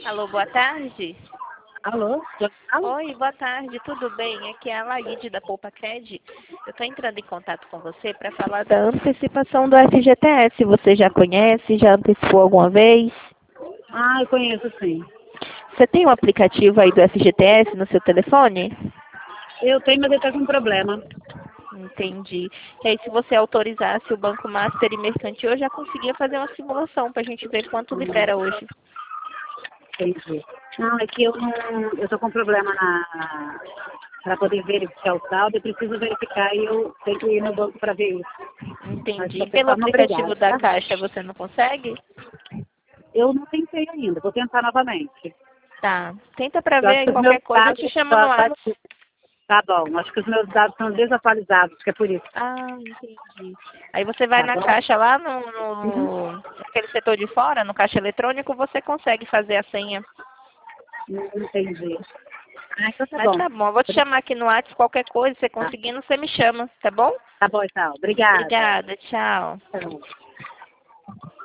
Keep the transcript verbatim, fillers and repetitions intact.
Alô, boa tarde. Alô? Alô? Oi, boa tarde, tudo bem? Aqui é a Laide da Poupa Cred. Eu estou entrando em contato com você para falar da antecipação do F G T S. Você já conhece? Já antecipou alguma vez? Ah, eu conheço sim. Você tem um aplicativo aí do F G T S no seu telefone? Eu tenho, mas ele está com problema. Entendi. E aí, se você autorizasse o Banco Master e Mercantil, eu já conseguia fazer uma simulação para a gente ver quanto libera hoje. Entendi. Não, é que eu não. Eu estou com problema na. Para poder verificar o saldo, eu preciso verificar e eu tenho que ir no banco para ver isso. Mas, de Entendi. qualquer Pelo forma, aplicativo obrigada, da tá? Caixa você não consegue? Eu não tentei ainda, vou tentar novamente. Tá. Tenta para Eu ver acho aí que os meus qualquer coisa, eu dados te chamo no só tá, WhatsApp. tá bom. Acho que os meus dados são desatualizados, que é por isso. Ah, entendi. Aí você vai Tá na bom? caixa lá no, Uhum. no naquele setor de fora, no caixa eletrônico, você consegue fazer a senha. Não entendi. Ah, então tá Mas bom. tá bom, eu vou te chamar aqui no WhatsApp, qualquer coisa, você Tá, conseguindo, você me chama, tá bom? tá bom, então. Obrigada. Obrigada, tchau. Tchau.